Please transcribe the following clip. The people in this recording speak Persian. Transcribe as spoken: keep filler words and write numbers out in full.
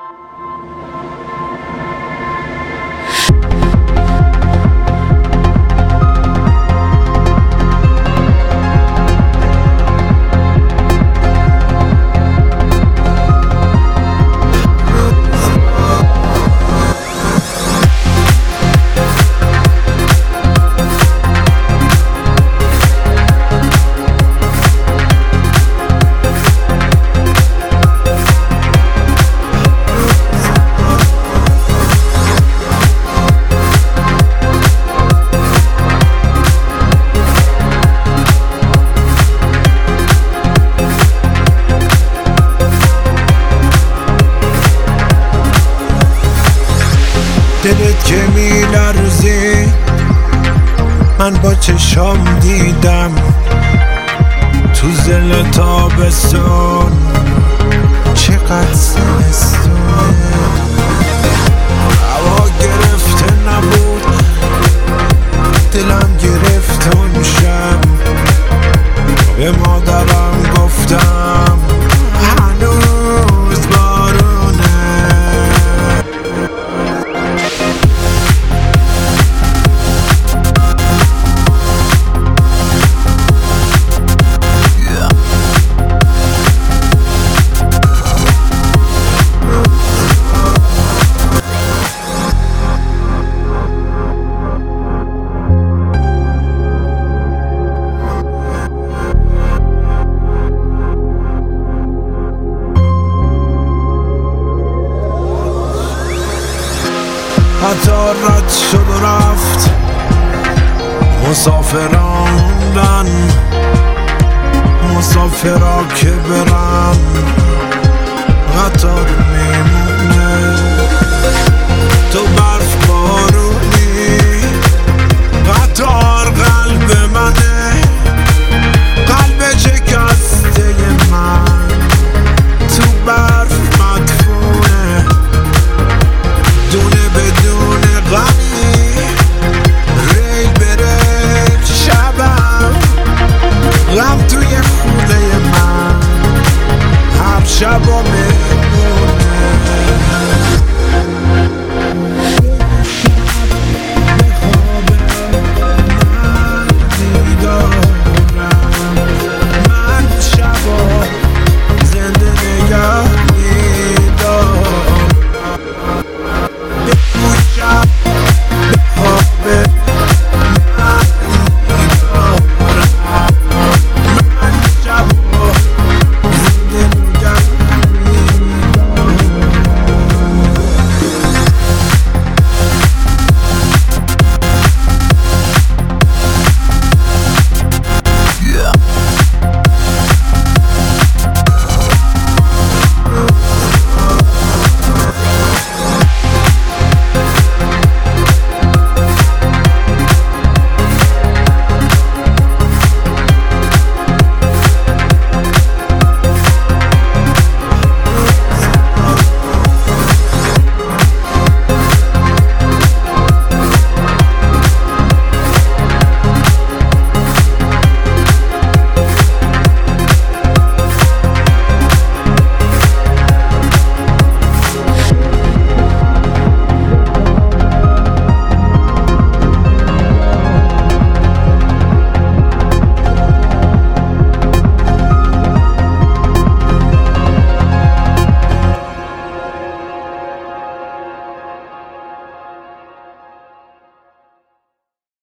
دلت که میلرزی من با چشام دیدم تو زل تابستون چقدر زمستونه. هوا گرفته نبود دلم گرفت اون شب، به مادرم گفتم هنوز بارونه. قطار رد شد و رفت، مسافران موندن، مسافرا که برن قطار میمونه. تو برف بارونی قطار قلب منه، قلب شکسته من تو برف مدفونه. دونه بدون غمی ریل بره شبم، غم توی خونه من هر شب و